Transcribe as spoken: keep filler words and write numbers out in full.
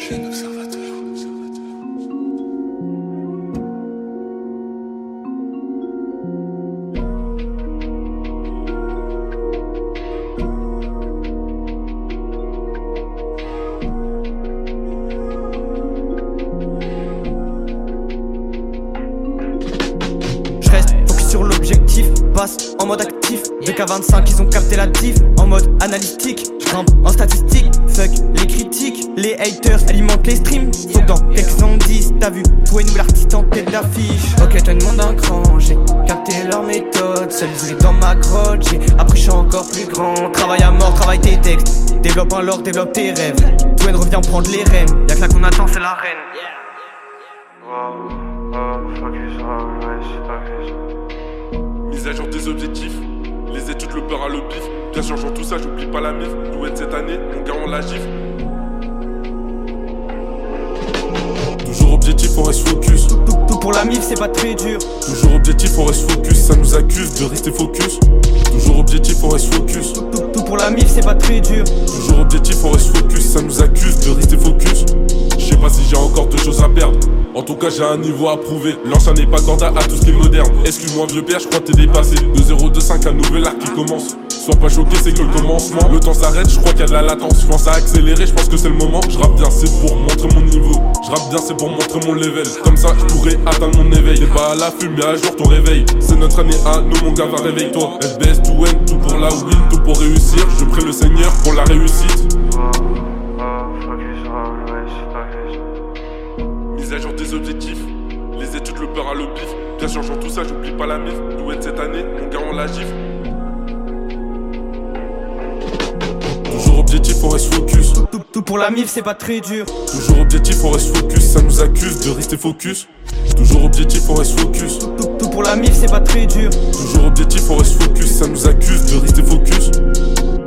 Jeune observateur. L'objectif passe en mode actif. deux K vingt-cinq, ils ont capté la diff. En mode analytique, j'grimpe en statistique. Fuck les critiques, les haters alimentent les streams. Faut que dans quelques indices, t'as vu toi et nous l'artiste en tête d'affiche. Ok, t'as une monde un cran, j'ai capté leur méthode. Seul isolé dans ma grotte, j'ai appris, j'suis encore plus grand. Travaille à mort, travaille tes textes. Développe un lore, développe tes rêves. Twain revient prendre les rênes. Y'a que là qu'on attend, c'est la reine. Wow, wow, focus, wow, ouais, focus. Mise à jour des objectifs, les études, le peur à le pif. Bien changeant tout ça, j'oublie pas la mif. Douette cette année, mon gars on la gifle. Toujours objectif, on reste focus. Tout, tout, tout pour la mif, c'est pas très dur. Toujours objectif, on reste focus. Ça nous accuse de rester focus. Toujours objectif, on reste focus. Tout, tout, tout pour la mif, c'est pas très dur. Toujours objectif, on reste focus. Ça nous accuse de rester focus. Je sais pas si j'ai encore deux choses à perdre. En tout cas j'ai un niveau à prouver. L'ancien n'est pas candidat à tout ce qui est moderne. Excuse-moi vieux père, je crois que t'es dépassé. De zéro deux cinq, un nouvel arc qui commence. Sois pas choqué, c'est que le commencement. Le temps s'arrête, je crois qu'il y a de la latence. Je pense à accélérer, je pense que c'est le moment. Je rappe bien, c'est pour montrer mon niveau. Je rappe bien, c'est pour montrer mon level. Comme ça, je pourrais atteindre mon éveil. T'es pas à l'affût, mais à jour ton réveil. C'est notre année à nous, mon gars, va réveille-toi. F B S, tout win, tout pour la win, tout pour réussir. Je prie le Seigneur pour la réussite. Mise à jour des objectifs, les études, le peur à le pif. Bien changeant tout ça, j'oublie pas la mif. Douette cette année, mon gars, on la gifle. Toujours objectif, on reste focus. Tout, tout, tout pour la mif, c'est pas très dur. Toujours objectif, on reste focus. Ça nous accuse de rester focus. Toujours objectif, on reste focus. Tout, tout, tout pour la mif, c'est pas très dur. Toujours objectif, on reste focus. Ça nous accuse de rester focus.